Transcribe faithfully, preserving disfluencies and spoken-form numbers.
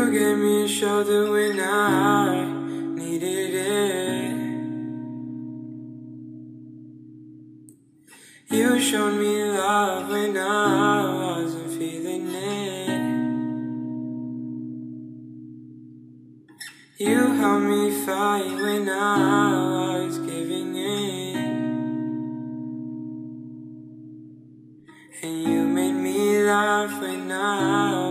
You gave me a shoulder when I needed it. You showed me love when I wasn't feeling it. You helped me fight when I was giving in. And you made me laugh when I